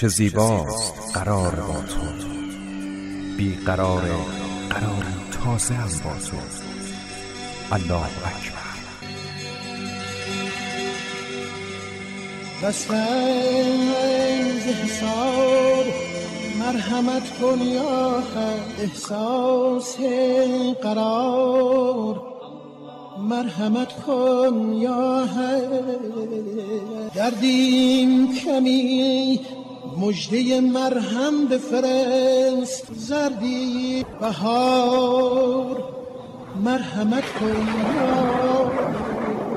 چه زیباست قرار با تو، بی قرار قراری تازه هم با تو. الله اکبر. دستنز حساب مرحمت کن یا حد، احساس قرار مرحمت کن یا حد. دردیم کمی مژده مرهم بفرست، زردی بهار مرحمت کن یا حد.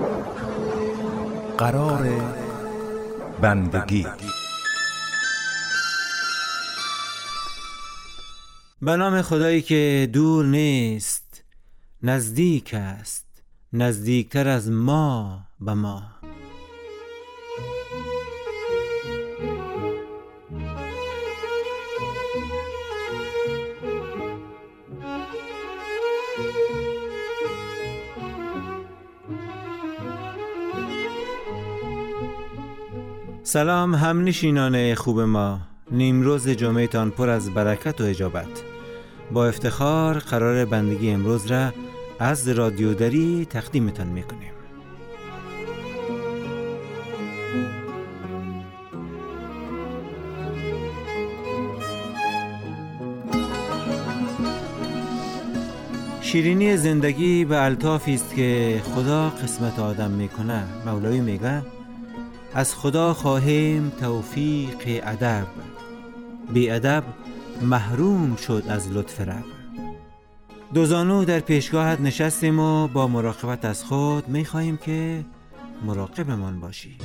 قرار بندگی. به نام خدایی که دور نیست، نزدیک است، نزدیکتر از ما به ما. سلام همنشینان خوب ما، نیمروز جمعهتان پر از برکت و اجابت. با افتخار قرار بندگی امروز را از رادیو دری تقدیمتان میکنیم. شیرینی زندگی به الطافی است که خدا قسمت آدم میکنه. مولوی میگه از خدا خواهیم توفیق ادب، بی ادب محروم شد از لطف رب. دو زانو در پیشگاهت نشستیم و با مراقبت از خود میخواهیم که مراقبمان باشی.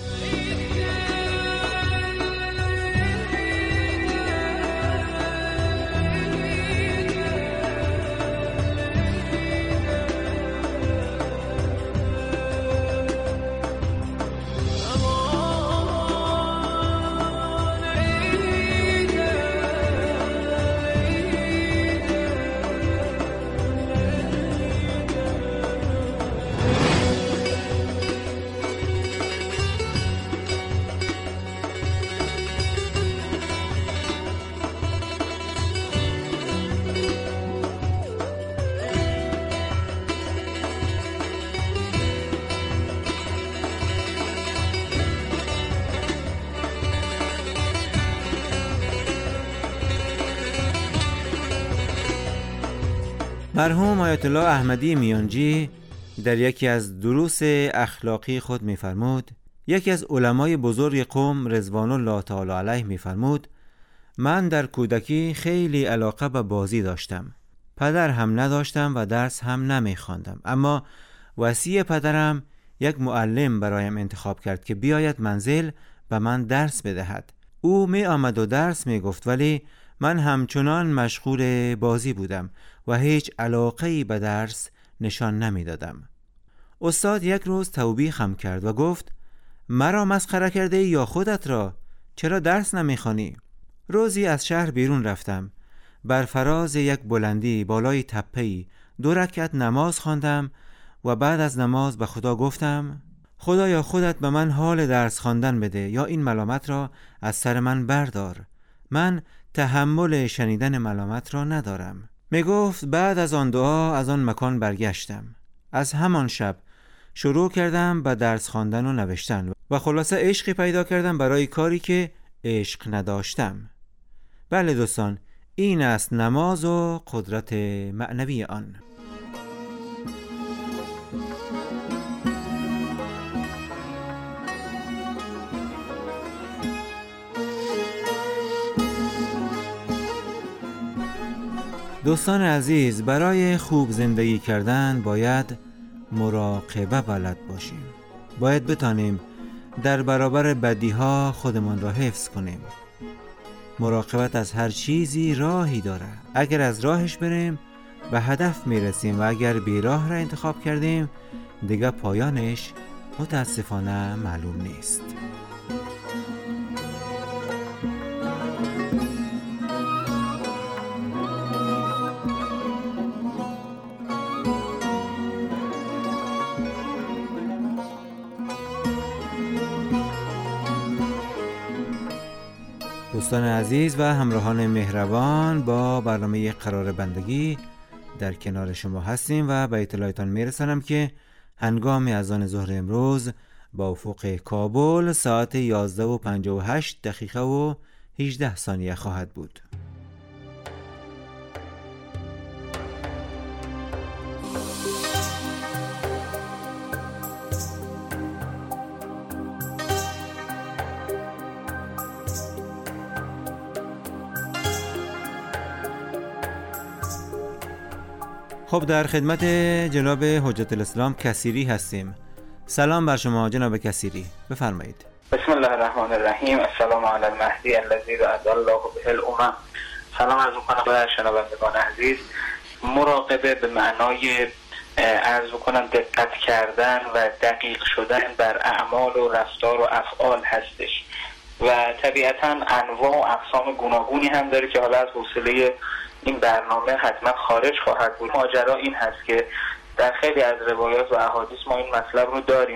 مرحوم آیت الله احمدی میانجی در یکی از دروس اخلاقی خود می‌فرمود، یکی از علمای بزرگ قوم رضوان الله تعالی علیه می‌فرمود من در کودکی خیلی علاقه به بازی داشتم. پدر هم نداشتم و درس هم نمی‌خواندم، اما وصی پدرم یک معلم برایم انتخاب کرد که بیاید منزل به من درس بدهد. او می آمد و درس می گفت، ولی من همچنان مشغول بازی بودم و هیچ علاقه‌ای به درس نشان نمی دادم. استاد یک روز توبیخم کرد و گفت مرا مسخره کرده یا خودت را؟ چرا درس نمی خوانی؟ روزی از شهر بیرون رفتم. بر فراز یک بلندی بالای تپه‌ای 2 رکعت نماز خواندم و بعد از نماز به خدا گفتم خدایا خودت به من حال درس خواندن بده یا این ملامت را از سر من بردار. من تحمل شنیدن ملامت را ندارم. می گفت بعد از آن دعا از آن مکان برگشتم. از همان شب شروع کردم به درس خواندن و نوشتن و خلاصه عشقی پیدا کردم برای کاری که عشق نداشتم. بله دوستان، این است نماز و قدرت معنوی آن. دوستان عزیز، برای خوب زندگی کردن باید مراقبه بلد باشیم. باید بتانیم در برابر بدیها خودمان را حفظ کنیم. مراقبت از هر چیزی راهی داره. اگر از راهش بریم به هدف میرسیم و اگر بی راه را انتخاب کردیم دیگه پایانش متاسفانه معلوم نیست. دوستان عزیز و همراهان مهربان، با برنامه قرار بندگی در کنار شما هستیم و به اطلاعتان میرسانم که هنگام اذان ظهر امروز با افق کابل ساعت 11:58 و 18 ثانیه خواهد بود. خب در خدمت جناب حجت الاسلام کثیری هستیم. سلام بر شما جناب کثیری، بفرمایید. بسم الله الرحمن الرحیم. السلام علی المهدی الذی دعا الله به الامم. سلام عرض می‌کنم به شنوندگان عزیز. مراقبه به معنای عرض می‌کنم دقت کردن و دقیق شدن بر اعمال و رفتار و افعال هستش و طبیعتاً انواع و اقسام گوناگونی هم داره که حالا از حوصله این برنامه حتما خارج خواهد بود. ماجرا این هست که در خیلی از روایات و احادیث ما این مطلب رو داریم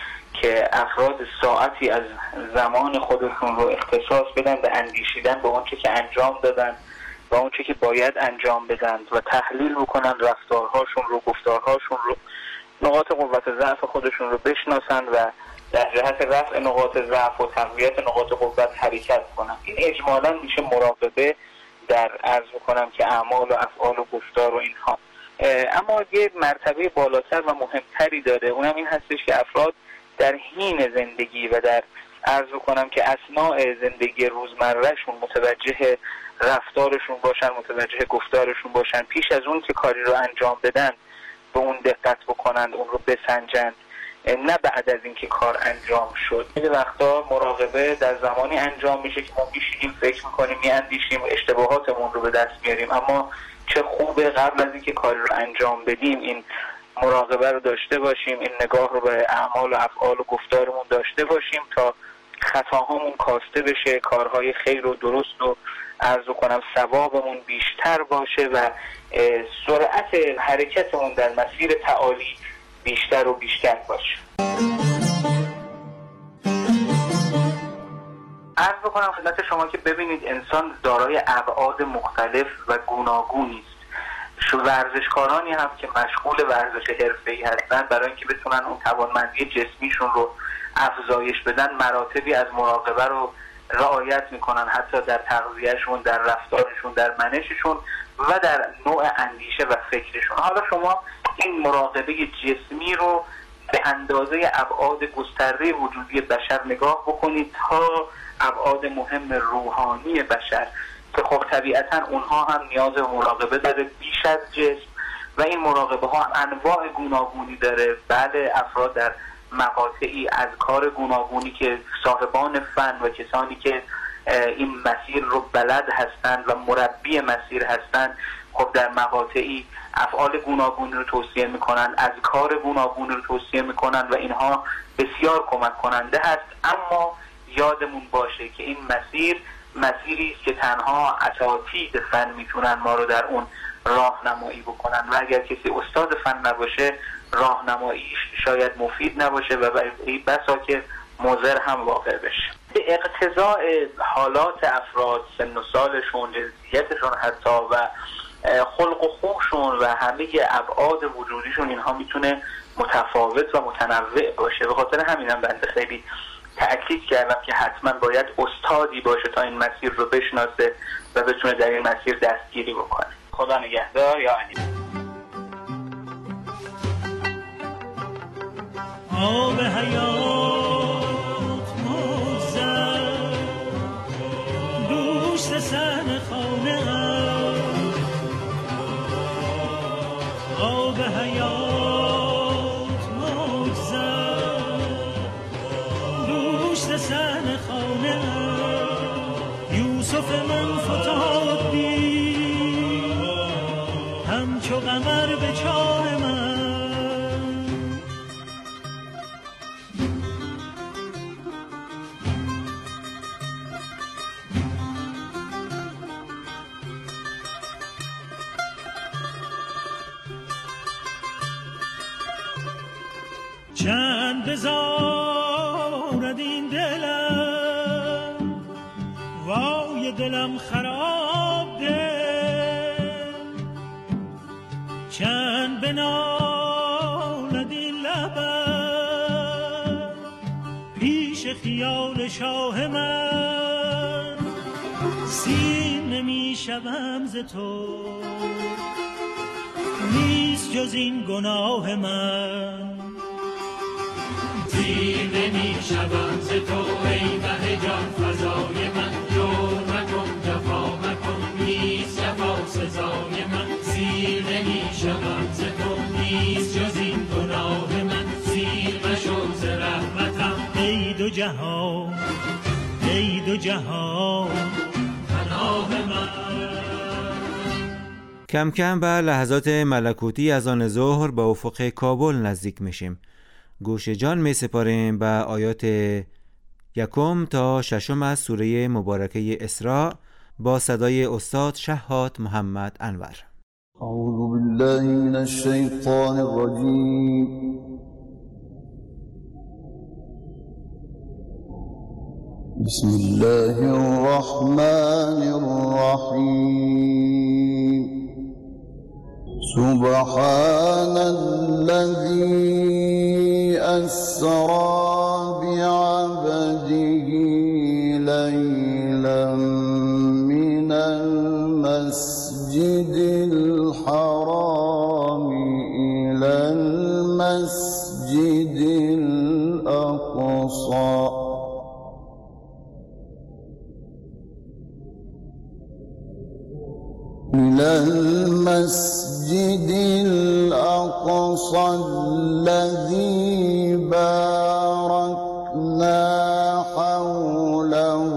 که افراد ساعتی از زمان خودشون رو اختصاص بدن به اندیشیدن به اون چه که انجام دادن و اون چه که باید انجام بدن و تحلیل بکنن رفتارهاشون رو، گفتارهاشون رو، نقاط قوت ضعف خودشون رو بشناسن و در جهت رفع نقاط ضعف و تقویت نقاط قوت حرکت کنن. این اجمالاً میشه مراقبه در عرض میکنم که اعمال و افعال و گفتار و اینها. اما یه مرتبه بالاتر و مهمتری داره، اونم این هستش که افراد در حین زندگی و در عرض میکنم که اثناء زندگی روزمرهشون متوجه رفتارشون باشن، متوجه گفتارشون باشن، پیش از اون که کاری رو انجام بدن به اون دقت بکنن، اون رو بسنجن، نه بعد از اینکه کار انجام شد. خیلی وقتا مراقبه در زمانی انجام میشه که ما میشینیم فکر میکنیم، میاندیشیم، اشتباهاتمون رو به دست میاریم، اما چه خوبه قبل از اینکه کاری رو انجام بدیم این مراقبه رو داشته باشیم، این نگاه رو به اعمال و افعال و گفتارمون داشته باشیم تا خطاهامون کاسته بشه، کارهای خیر و درست و عرض کنم ثوابمون بیشتر باشه و سرعت حرکتمون در مسیر تعالی بیشتر و بیشتر باشه. عرض بکنم خدمت شما که ببینید انسان دارای ابعاد مختلف و گوناگونی است. ورزشکارانی هم که مشغول ورزش حرفه‌ای هستن برای اینکه بتونن اون توانمندی جسمیشون رو افزایش بدن مراتبی از مراقبه رو رعایت میکنن، حتی در تغذیهشون، در رفتارشون، در منششون و در نوع اندیشه و فکرشون. حالا شما این مراقبه جسمی رو به اندازه ابعاد گسترده وجودی بشر نگاه بکنید تا ابعاد مهم روحانی بشر که خب طبیعتا اونها هم نیاز به مراقبه داره بیش از جسم و این مراقبه ها انواع گوناگونی داره. بله، افراد در مقاطعی از کار گوناگونی که صاحبان فن و کسانی که این مسیر رو بلد هستند و مربی مسیر هستند خب در مقاطعی افعال گوناگونی رو توصیه میکنن، از کار گوناگونی رو توصیه میکنن و اینها بسیار کمک کننده هست. اما یادمون باشه که این مسیری است که تنها اساتید فن میتونن ما رو در اون راهنمایی بکنن و اگر کسی استاد فن نباشه راهنماییش شاید مفید نباشه و بسا که مضر هم واقع بشه. به اقتضاء حالات افراد، سن و سالشون، جنسیتشون حتی و خلق و خوشون و همه ابعاد وجودیشون اینها میتونه متفاوت و متنوع باشه. به خاطر همینم بنده خیلی تأکید کردم که حتما باید استادی باشه تا این مسیر رو بشناسه و بتونه در این مسیر دستگیری بکنه. خدا نگهدار. یا علی. آب حیات موزد دوست سن خانه آب حیات موزد دوست سن خانه یوسف من فتاد بی همچو قمر به چار من چند بزارد این دلم وای های دلم خراب ده، چند بنالد این لبم پیش خیال شاه من. سیر نمی شوم ز تو، نیست جز این گناه من. سیر نمی شوم ز تو ای مه جان فزای من. جور مکن جفا مکن نیست جفا سزای من. سیر نمی شوم ز تو نیست جز این گناه من. سیر مشو ز رحمتم ای دو جهان ای دو جهان پناه من. کم کم به لحظات ملکوتی از آن ظهر به افق کابل نزدیک میشیم. گوش جان می سپاریم به آیات 1 تا 6 از سوره مبارکه اسراء با صدای استاد شهاد محمد انور. اعوذ بالله من الشیطان الرجیم. بسم الله الرحمن الرحیم. سبحان الذي أسرى بعبده ليلا من المسجد الحرام إلى المسجد الأقصى الذي باركنا حوله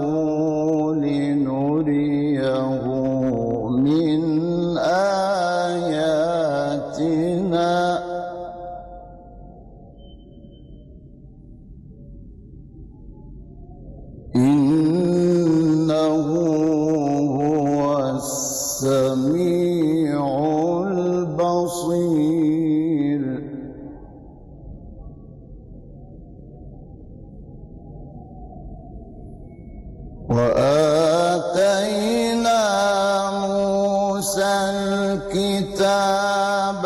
لنريه من آياتنا إنه هو السميع البصير. وآتينا موسى الكتاب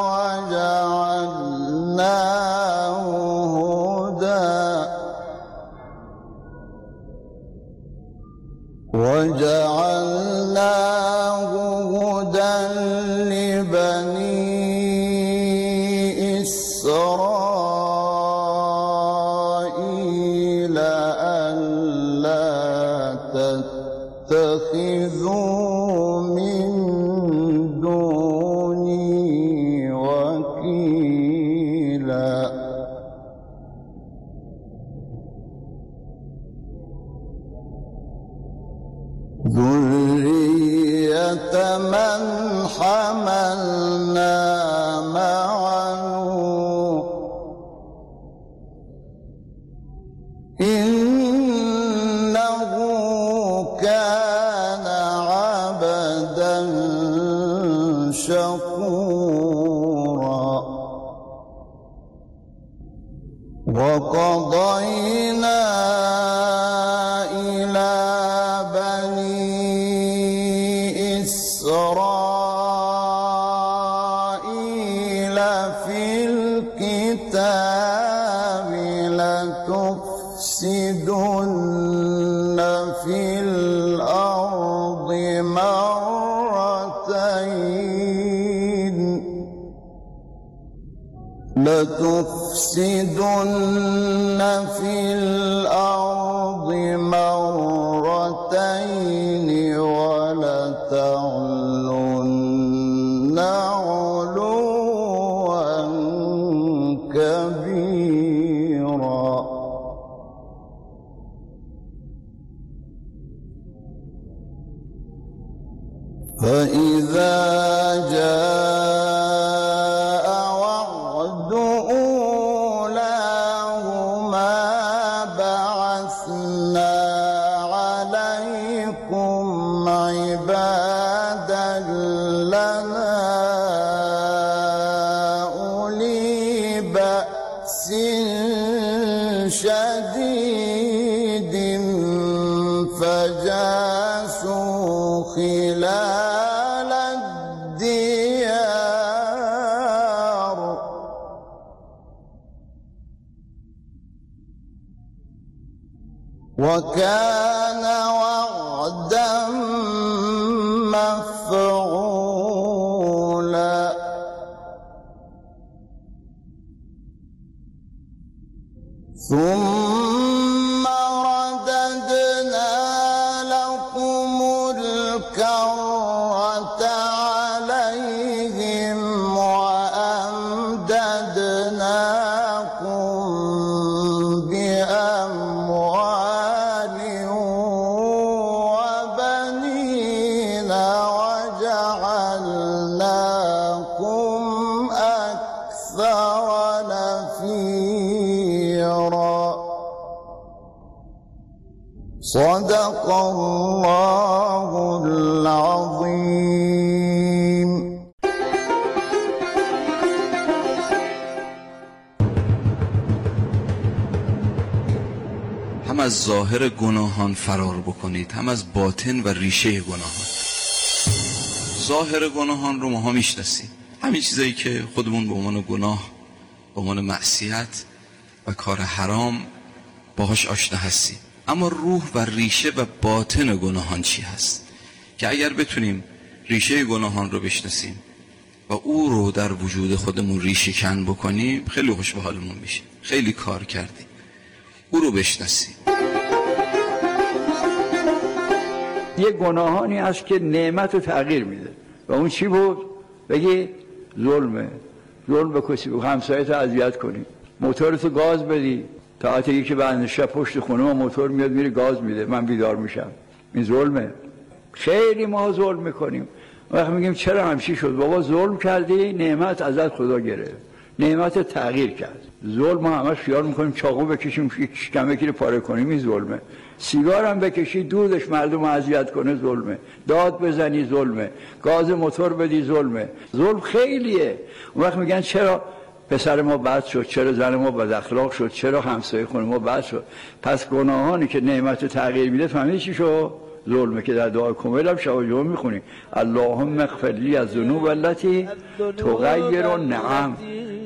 وجعلناه هدى لبني إسرائيل ألا تتخذوا من دوني وكيلا. ذرية من حملنا مع نوح إنه كان عبدا شكورا. وقضينا إلى بني إسرائيل في الكتاب لتفسدن في الأرض مرتين ولتعلن علوا كبيرا. فإذا جاء وعد أولاهما بعثنا عليكم عبادا لنا أولي بأس شديد فجاسوا خلال الديار وكان وعدا مفعولا ثم رددنا لكم الكرة عليهم وأمددناكم بأموال وبنين وجعلناكم أكثر نفيرا صدق الله العظيم. هم از ظاهر گناهان فرار بکنید، هم از باطن و ریشه گناهان. ظاهر گناهان رو ما میشناسیم، همین چیزایی که خودمون به عنوان گناه، به عنوان معصیت و کار حرام باهاش آشنا هستیم. اما روح و ریشه و باطن گناهان چی هست؟ که اگر بتونیم ریشه گناهان رو بشناسیم و او رو در وجود خودمون ریشه کن بکنیم، خیلی خوش به حالمون میشه. خیلی کار کردیم. او رو بشناسیم. یه گناهانی هست که نعمت رو تغییر میده و اون چی بود؟ بگی ظلمه. ظلم به کسی بود، همسایت رو اذیت کنی، موتورتو گاز بدی، تا یکی بعد شب پشت خونه ما موتور میاد میره گاز میده، من بیدار میشم. این ظلمه. خیلی ما ظلم میکنیم. وقتی میگیم چرا همچی شد؟ بابا ظلم کردی، نعمت ازت خدا گرفت، نعمت تغییر کرد. ظلم ما همش خیال میکنیم چاقو بکشیم شکم یکی رو پاره کنیم، این ظلمه. سیگار هم بکشی دودش مردم اذیت کنه، ظلمه. داد بزنی، ظلمه. گاز موتور بدی، ظلمه. ظلم خیلیه. اون وقت میگن چرا پسر ما بد شد، چرا زن ما بد اخلاق شد، چرا همسایه خونه ما بد شد؟ پس گناهانی که نعمت تغییر میده، فهمیدی چی شد؟ ظلمه. که در دعای کمیل هم شب و جمعه میخونی اللهم اغفر لی الذنوب التي تغیر النعم.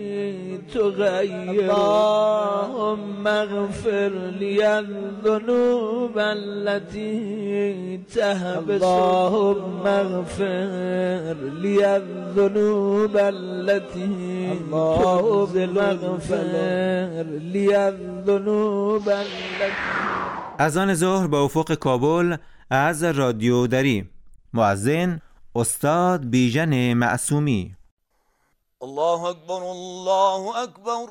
اللهم اغفر لي الذنوب التي تهبس. اللهم اغفر لي الذنوب التي تبذل. اغفر لي الذنوب التي. اذان ظهر به افق کابل از رادیو دری. مؤذن استاد بیژن معصومی. الله اکبر، الله اکبر،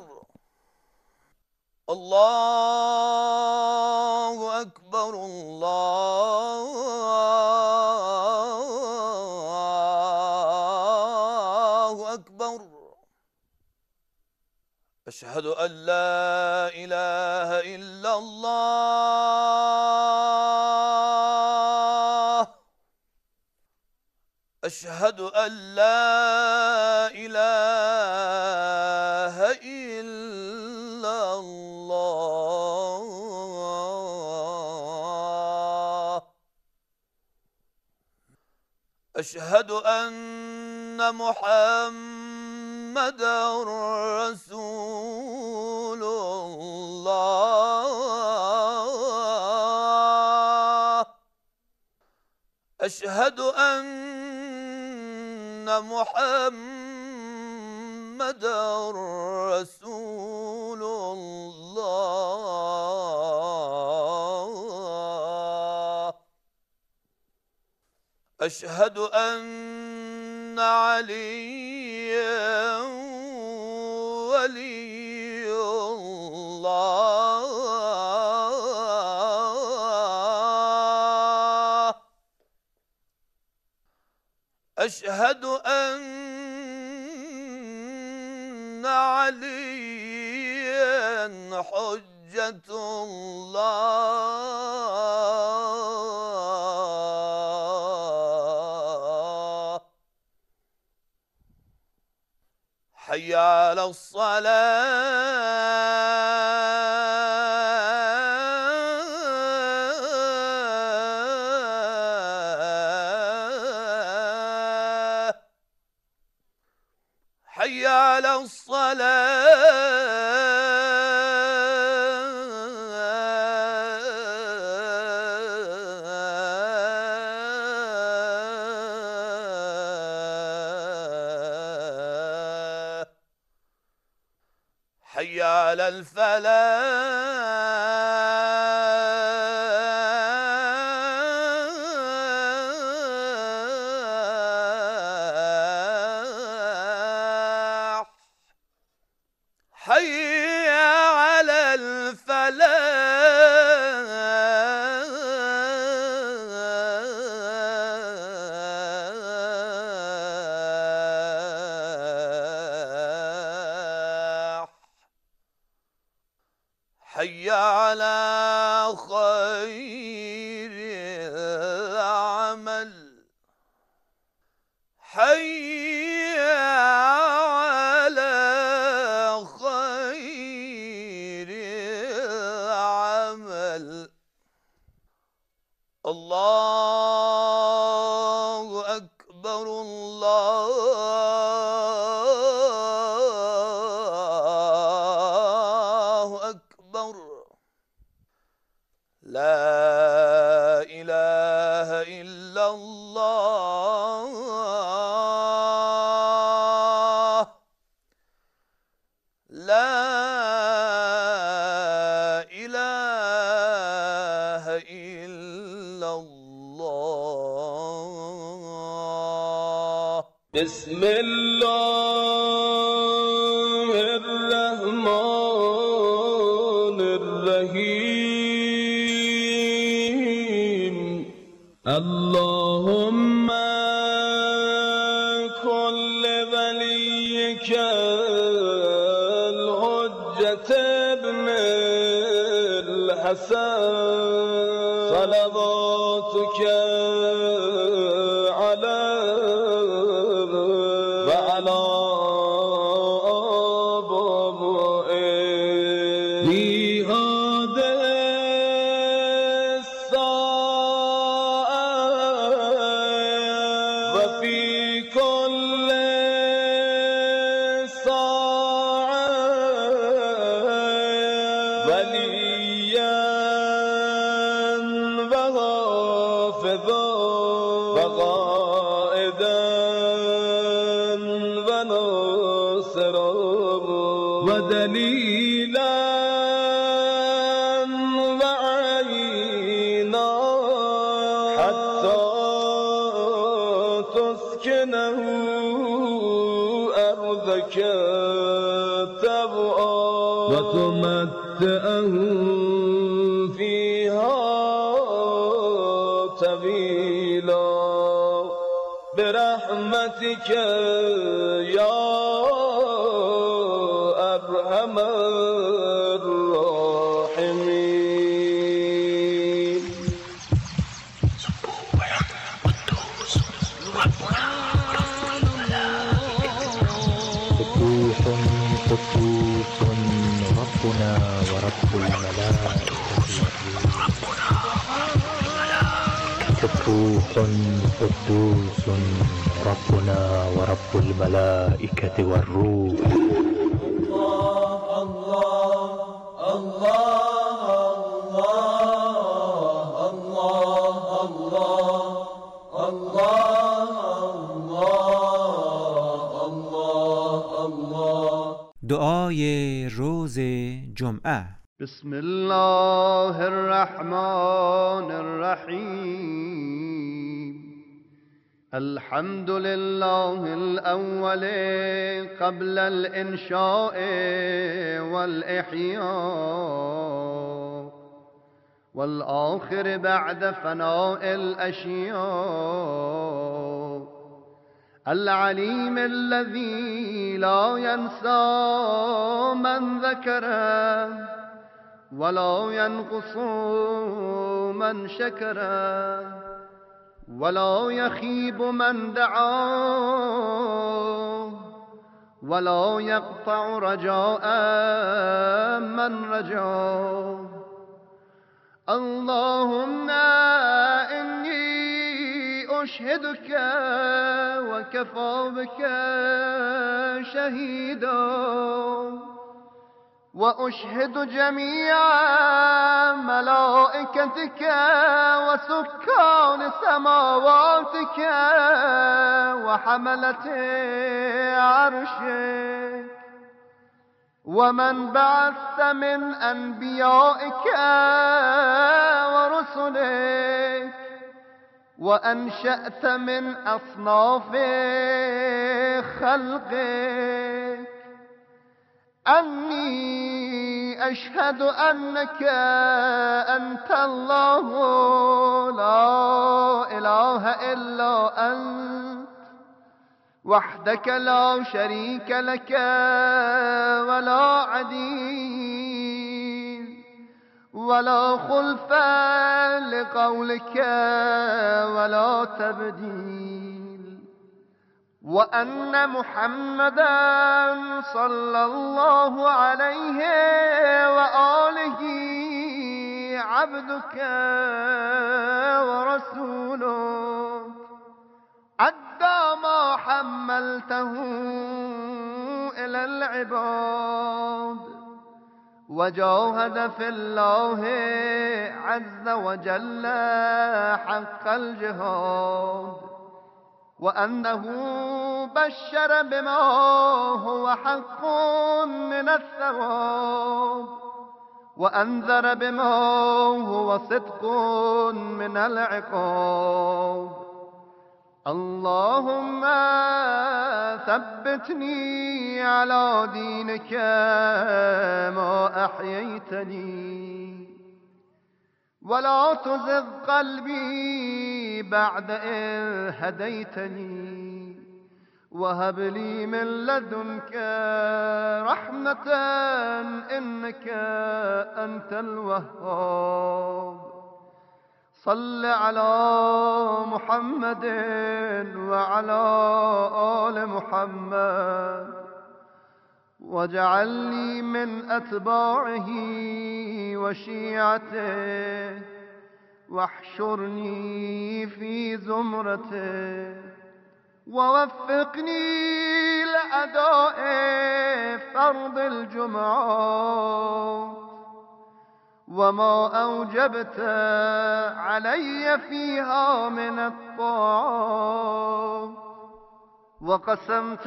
الله اکبر، الله اکبر. اشهد ان لا اله الا الله. اشهد ان لا اله الا الله. اشهد ان محمد رسول الله. اشهد ان محمد رسول الله. اشهد ان عليا ولي الله. اشهد ان عليا حجة الله. حي على الصلاة. حي على الصلاة حي على الفلاح حي على الفلاح حي على خير العمل حي على خير العمل الله أكبر الله أكبر لا إله إلا الله لا إله إلا الله بسم الله الرحمن الرحيم اللهم كل وليك الحجة ابن الحسن صلواتك عليه وعلى آبائه في هذه الساعة وفي كل ساعة وليا وحافظا وقائدا وناصرا ودليلا وعينا حتى تسكنه أرضك طوعا وتمتعه فيها طويلا برحمتك يا أرحم الراحمين قدوس قدوس ربنا ورب الملائكة سبوح قدوس ربنا ورب الملائكة والروح دعای روز جمعه. بسم الله الرحمن الرحیم الحمد لله الأول قبل الإنشاء والإحياء والآخر بعد فناء الأشياء العليم الذي لا ينسى من ذكره ولا ينقص من شكره ولا يخيب من دعاه ولا يقطع رجاء من رجاه اللهم إني أشهدك وكفى بك شهيدا وأشهد جميع ملائكتك وسكان سماواتك وحملة عرشك ومن بعثت من أنبيائك ورسلك وأنشأت من أصناف خلقك أني أشهد أنك أنت الله لا إله إلا أنت وحدك لا شريك لك ولا عديل ولا خلف لقولك ولا تبديل وأن محمدا صلى الله عليه وآله عبدك ورسولك أدى ما حملته إلى العباد وجاهد في الله عز وجل حق الجهاد وأنه بشر بما هو حق من الثواب وأنذر بما هو صدق من العقاب اللهم ثبتني على دينك ما أحييتني ولا تزغ قلبي بعد إذ هديتني وهب لي من لدنك رحمة إنك أنت الوهاب صل على محمد وعلى آل محمد واجعلني من أتباعه وشيعته واحشرني في زمرته ووفقني لأداء فرض الجمعات وما أوجبت علي فيها من الطاعات وقسمت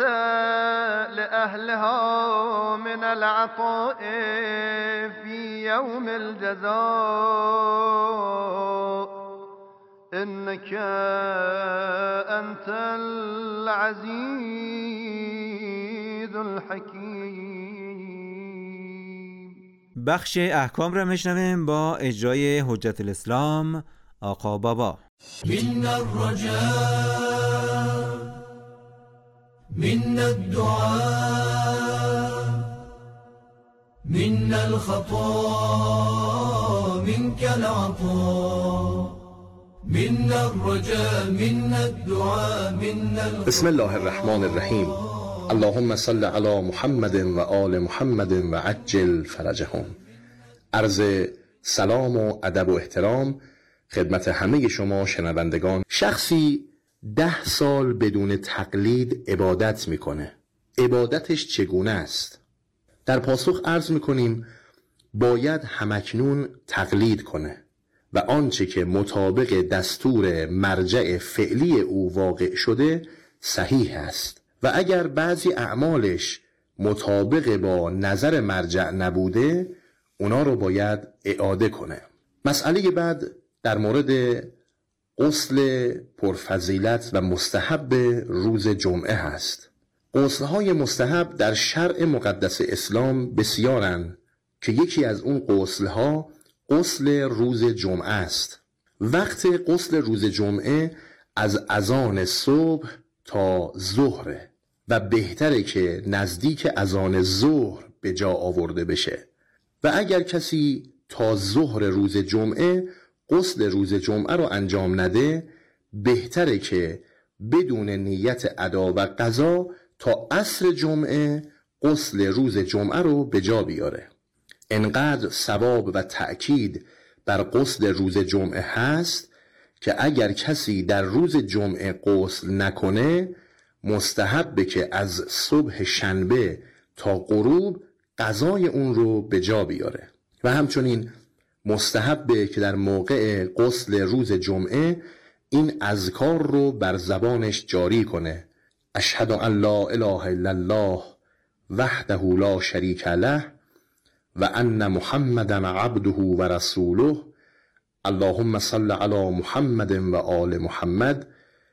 لأهلها من العطاء في يوم الجزاء إنك أنت العزيز الحكيم. بخش احکام را میشنویم با اجرای حجت الاسلام آقا بابا. من الرجاء من الدعاء من الخطا منك العطاء من الرجاء من الدعاء من الخطا. بسم الله الرحمن الرحیم. اللهم صل علی محمد و آل محمد و عجل فرجهم. عرض سلام و ادب و احترام خدمت همه شما شنوندگان. شخصی 10 سال بدون تقلید عبادت میکنه. عبادتش چگونه است؟ در پاسخ عرض میکنیم باید همکنون تقلید کنه و آنچه که مطابق دستور مرجع فعلی او واقع شده صحیح است و اگر بعضی اعمالش مطابق با نظر مرجع نبوده اونا رو باید اعاده کنه. مسئله بعد در مورد غسل پرفضیلت و مستحب روز جمعه هست. غسل‌های مستحب در شرع مقدس اسلام بسیارند که یکی از اون غسل‌ها غسل روز جمعه است. وقت غسل روز جمعه از اذان صبح تا ظهره و بهتره که نزدیک اذان ظهر به جا آورده بشه و اگر کسی تا ظهر روز جمعه غسل روز جمعه رو انجام نده بهتره که بدون نیت ادا و قضا تا عصر جمعه غسل روز جمعه رو به جا بیاره. انقدر ثواب و تأکید بر غسل روز جمعه هست که اگر کسی در روز جمعه غسل نکنه مستحبه که از صبح شنبه تا غروب قضای اون رو به جا بیاره و همچنین مستحبه که در موقع غسل روز جمعه این اذکار رو بر زبانش جاری کنه: اشهد ان لا اله الا الله وحده لا شریک له و ان محمدا عبده و رسوله اللهم صل علی محمد و آل محمد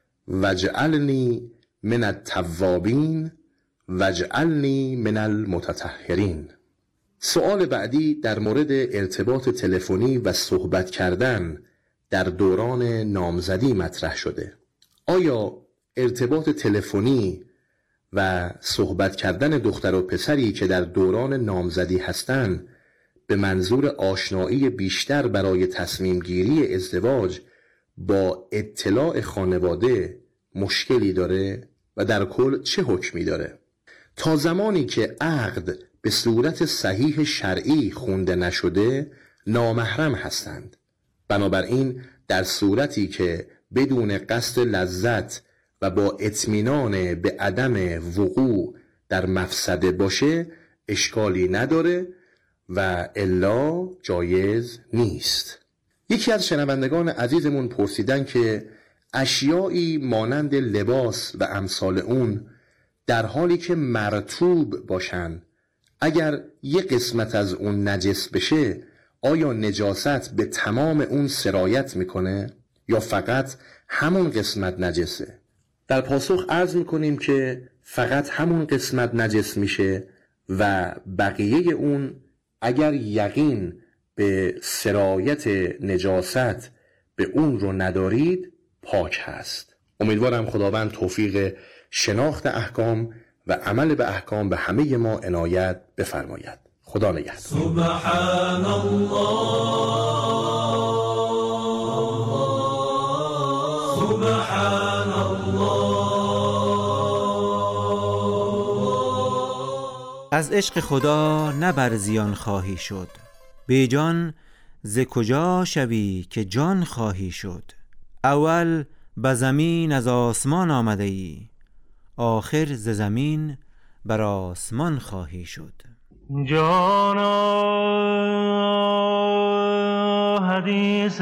واجعلنی من التوابین واجعلنی من المتطهرین. سوال بعدی در مورد ارتباط تلفنی و صحبت کردن در دوران نامزدی مطرح شده. آیا ارتباط تلفنی و صحبت کردن دختر و پسری که در دوران نامزدی هستند به منظور آشنایی بیشتر برای تصمیم گیری ازدواج با اطلاع خانواده مشکلی داره و در کل چه حکمی داره؟ تا زمانی که عقد به صورت صحیح شرعی خونده نشده نامحرم هستند. بنابراین در صورتی که بدون قصد لذت و با اطمینان به عدم وقوع در مفسده باشه اشکالی نداره و الا جایز نیست. یکی از شنوندگان عزیزمون پرسیدن که اشیایی مانند لباس و امثال اون در حالی که مرطوب باشن اگر یک قسمت از اون نجس بشه آیا نجاست به تمام اون سرایت میکنه یا فقط همون قسمت نجسه؟ در پاسخ عرض میکنیم که فقط همون قسمت نجس میشه و بقیه اون اگر یقین به سرایت نجاست به اون رو ندارید پاک هست. امیدوارم خداوند توفیق شناخت احکام و عمل به احکام به همه ما عنایت بفرماید. خدا نگهدار. سبحان الله سبحان الله. از عشق خدا نه بر زیان خواهی شد، بی جان ز کجا شوی که جان خواهی شد. اول به زمین از آسمان آمده ای، آخر ز زمین بر آسمان خواهی شد. جانا حدیث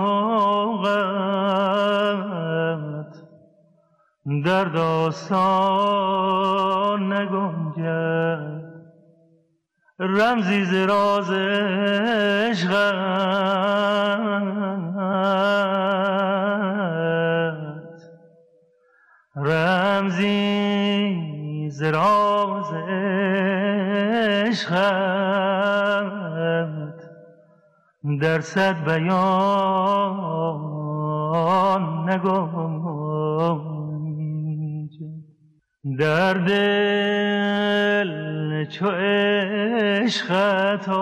شوقت در داستان نگنجد، رمزی ز راز عشقت، رمزی ز راز عشقت در صد بیان نگنجد. در دل چو عشقت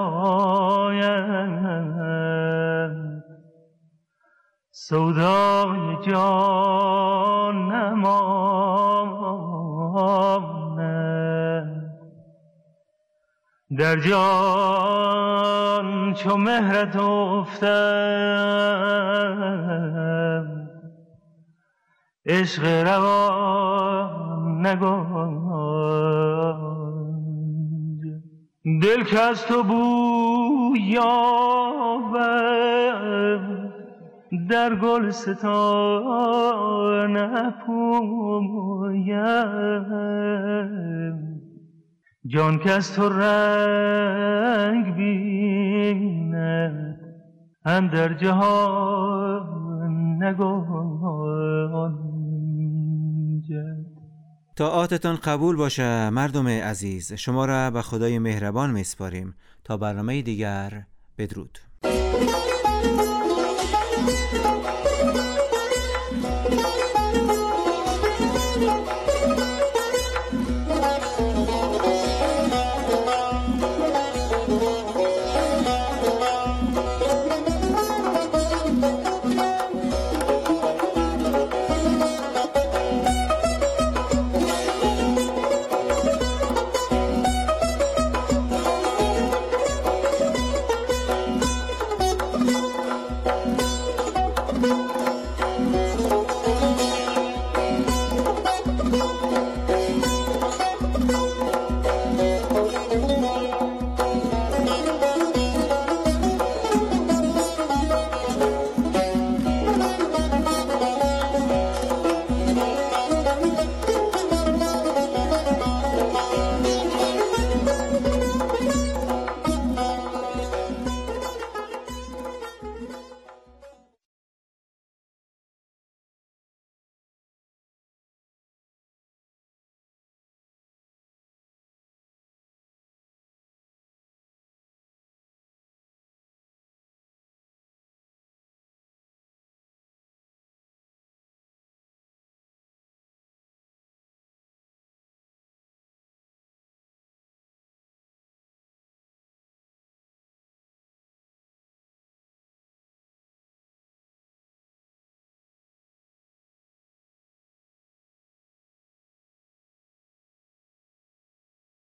آید، سودای جان نماند. در جان چو مهرت افتد، عشق روان نگنجد. دل که از تو بوی یابد، در گلستان نپوید. جان که از تو رنگ بیند، اندر جهان نگنجد. طاعاتتان قبول باشه مردم عزیز. شما را به خدای مهربان میسپاریم. تا برنامه دیگر بدرود.